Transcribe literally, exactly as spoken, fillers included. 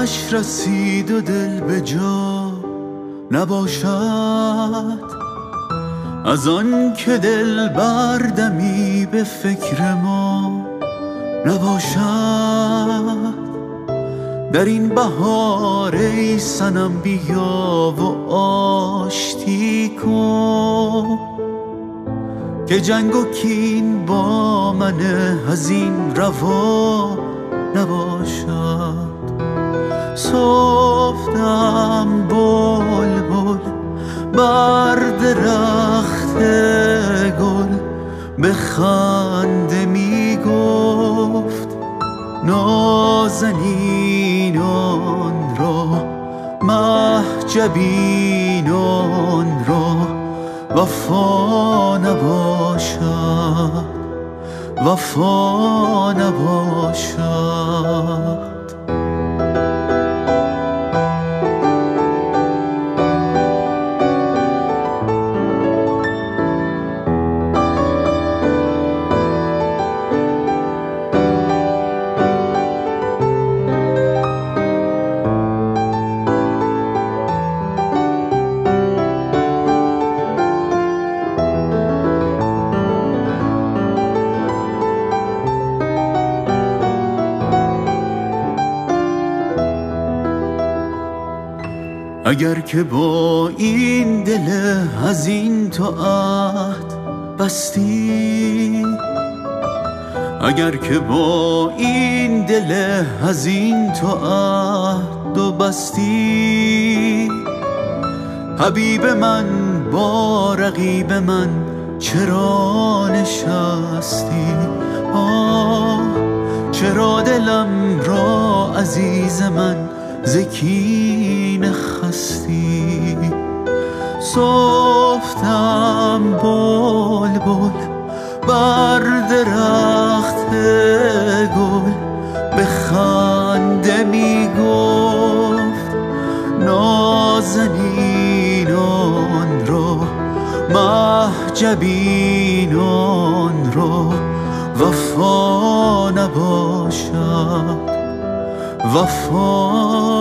وعده‌اش رسید و دل به جا نباشد، از آن که دل بردمی به فکر ما نباشد. در این بهار ای صنم بیا و آشتی کن، که جنگ و کین با من حزین روا نباشد. صبحدم بلبل بر درخت گل به خنده می گفت، نازنینان را مهجبینان را وفا نباشد، وفا نباشد. اگر که با این دل حزین تو عهد بستی، اگر که با این دل حزین تو عهد و بستی، حبیب من با رقیب من چرا نشستی؟ آه چرا دلم را عزیز من ز کینه خستی؟ صبحدم بلبل بر درخت گل به خنده می گفت، نازنینان را مهجبینان را وفا نباشد، وفا